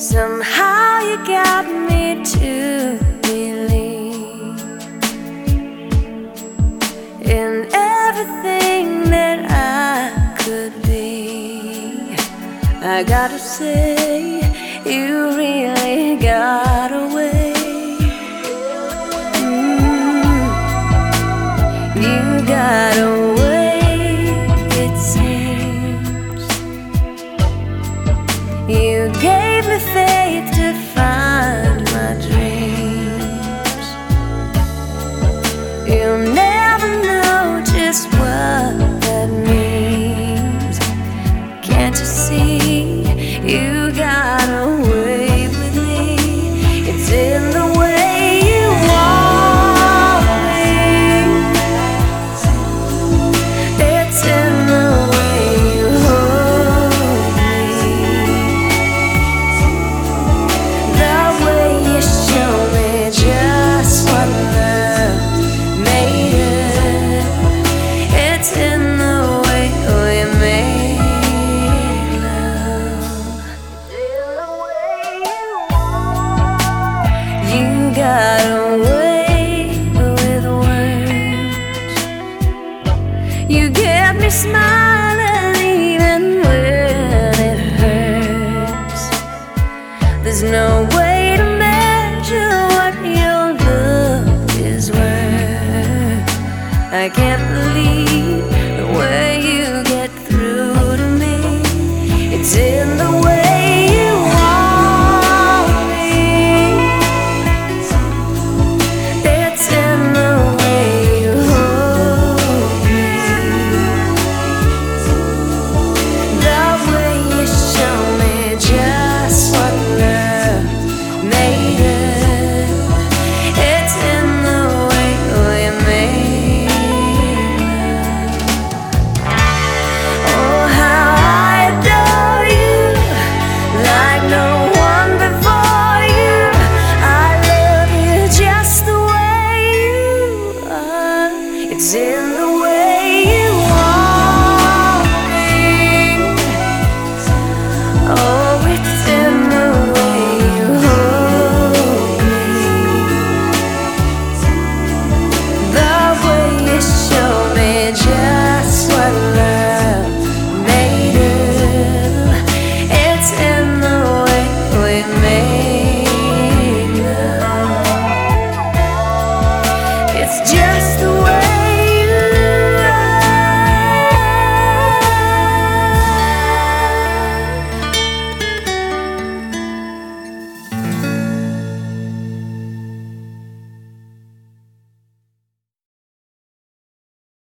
Somehow you got me to believe in everything that I could be. I gotta say, you really got away. You got away, it seems. You gave me faith to find my dreams. You'll never know just what that means. Can't you see? You got away with me. It's in the way you want me. It's in the way you hold me. The way you show me just what love made of. It's in the way we make love. You got away with words. You get me smiling even when it hurts. There's no way to measure what your love is worth. I can't believe